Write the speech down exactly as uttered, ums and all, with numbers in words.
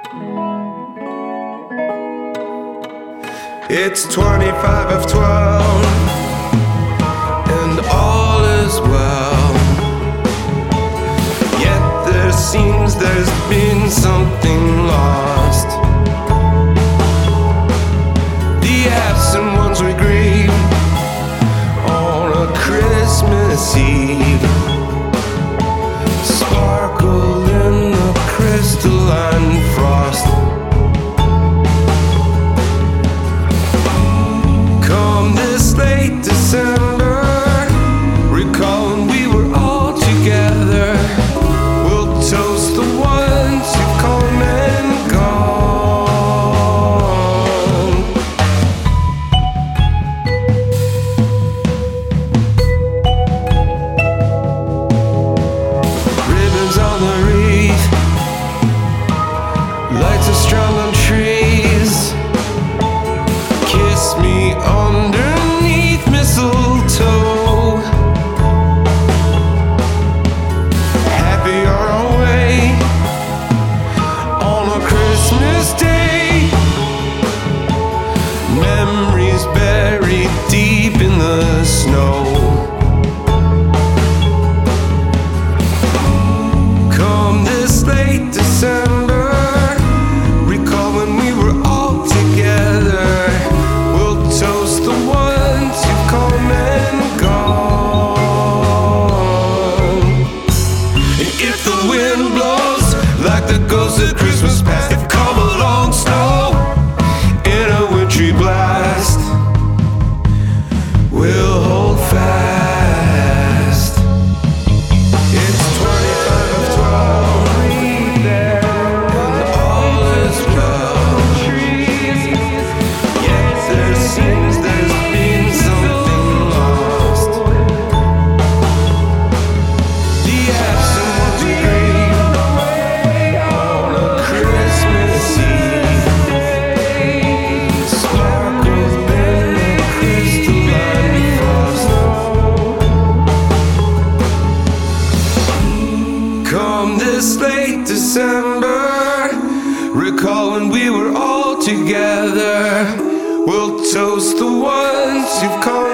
It's twenty-five of twelve, and all is well. Yet there seems there's been something lost. The absent ones we grieve on a Christmas Eve. Sparkle in the crystalline frost. Come this late December, recalling we were all together. We'll toast the ones who've come and gone. Ribbons on the wreath, lights are strung on trees. Kiss me underneath mistletoe. Happy on our way on a Christmas day. Memories buried deep in the snow. Come this late December, recall when we were all together. We'll toast the ones who've come and gone. And if the wind blows like the ghost of Christmas past, if come along slow in a wintry blast, we'll hold fast. It's twenty-five of twelve, and all is well. Yet there seems there's been something lost. The absent ones we grieve on a Christmas Eve. Sparkles in the crystalline frost. Come this late December, recall when we were all together. We'll toast the ones who've come